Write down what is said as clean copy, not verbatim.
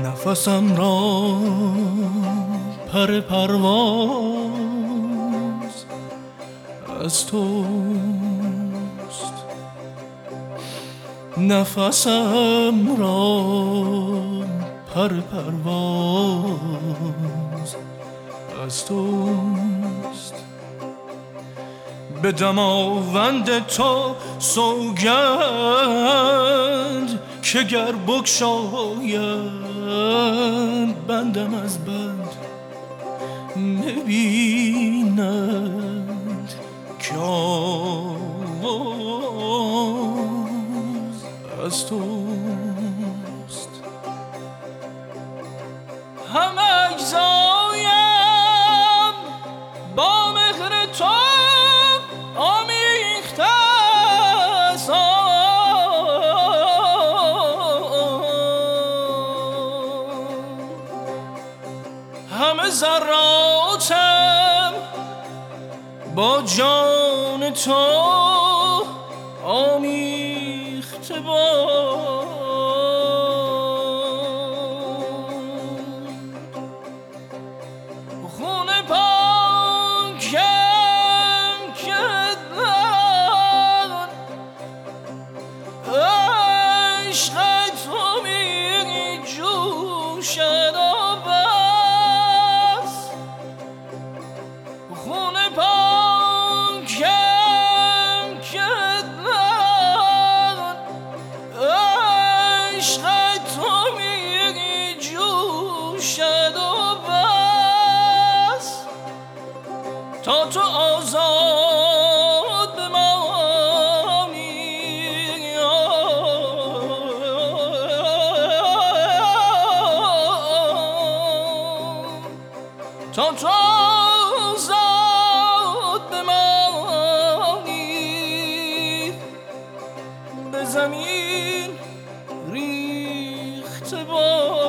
نفسم را پر پرواز از توست، نفسم را پر پرواز از توست. به دماوند تو سوگند که گر بگشاید بندم از بند میبیند که آواز از توست. هم اجزایم با مهر تو آمیخته است، همه ذراتم با جان تو آمیخته باد. خون پاکم که در عشق تو می جوشد و بس، خون پاکم که در عشق تو می جوشد و بس، تا تو آزاد بمانی، تا تو آزاد بمانی، به زمین ریخته باد.